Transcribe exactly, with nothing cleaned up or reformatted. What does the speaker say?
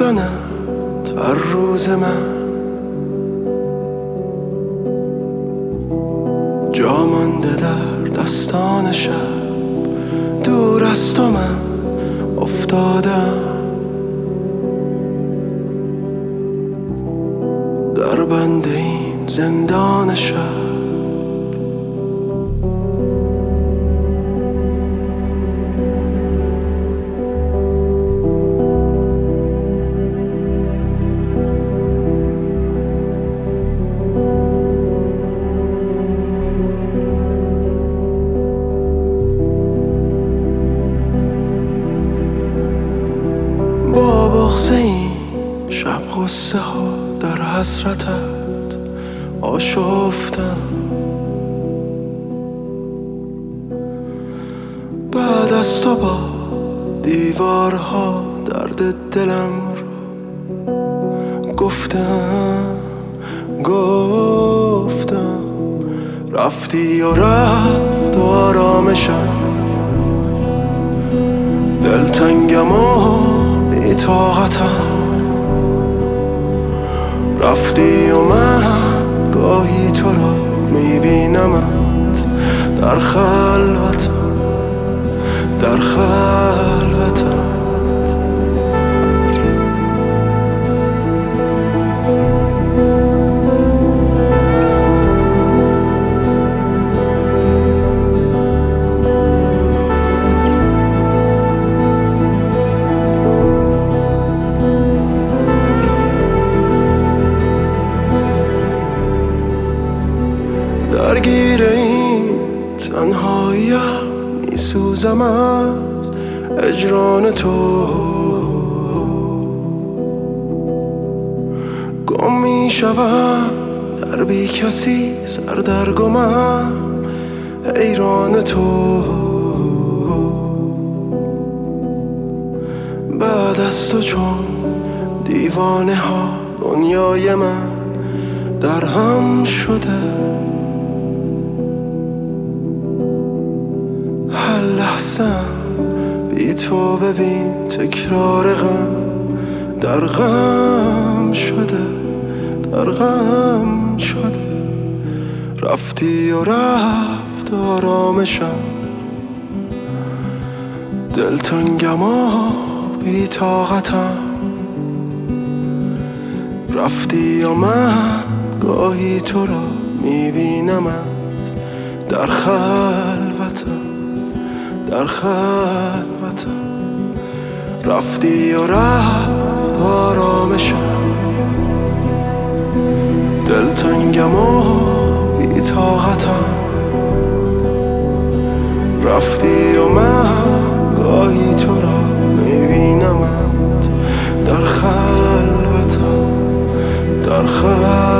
دیدنت هر روز من جا مانده در دستان شب، دور از تو من افتادم در بند این زندان شب. با بغض این شب غصه ها در حسرتت آشفتم، بعد از تو با دیوارها درد دلم رو گفتم گفتم رفتی و رفت آرامشم، دلتنگم و بی طاقتم، رفتی و من گاهی تو را میبینمت در خلوتم در خلوتم. درگیر این تنهاییم میسوزم از اجران تو، گم میشوم در بی کسی سردرگمم حیران تو، بعد از تو چون دیوانه ها دنیای من در هم شده، هر لحظه بی تو ببین تکرار غم در غم شده در غم شده، رفتی و رفت آرامشم، دلتنگم و بی طاقتم، رفتی و من گاهی تو را میبینمت در خلوتم در خلوتم، رفتی و رفت آرامشم، دلتنگم و بی طاقتم، رفتی و من گاهی تو را میبینمت در خلوتم در خلوتم.